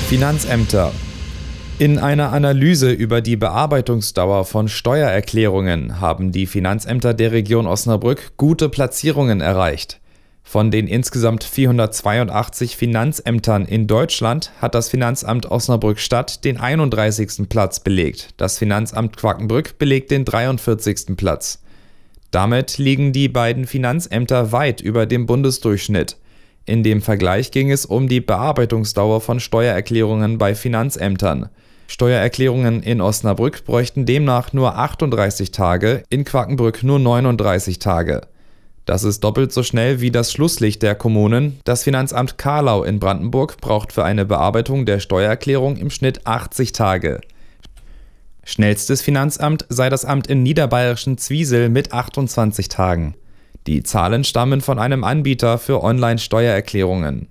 Finanzämter. In einer Analyse über die Bearbeitungsdauer von Steuererklärungen haben die Finanzämter der Region Osnabrück gute Platzierungen erreicht. Von den insgesamt 482 Finanzämtern in Deutschland hat das Finanzamt Osnabrück-Stadt den 31. Platz belegt. Das Finanzamt Quakenbrück belegt den 43. Platz. Damit liegen die beiden Finanzämter weit über dem Bundesdurchschnitt. In dem Vergleich ging es um die Bearbeitungsdauer von Steuererklärungen bei Finanzämtern. Steuererklärungen in Osnabrück bräuchten demnach nur 38 Tage, in Quakenbrück nur 39 Tage. Das ist doppelt so schnell wie das Schlusslicht der Kommunen. Das Finanzamt Carlau in Brandenburg braucht für eine Bearbeitung der Steuererklärung im Schnitt 80 Tage. Schnellstes Finanzamt sei das Amt in niederbayerischen Zwiesel mit 28 Tagen. Die Zahlen stammen von einem Anbieter für Online-Steuererklärungen.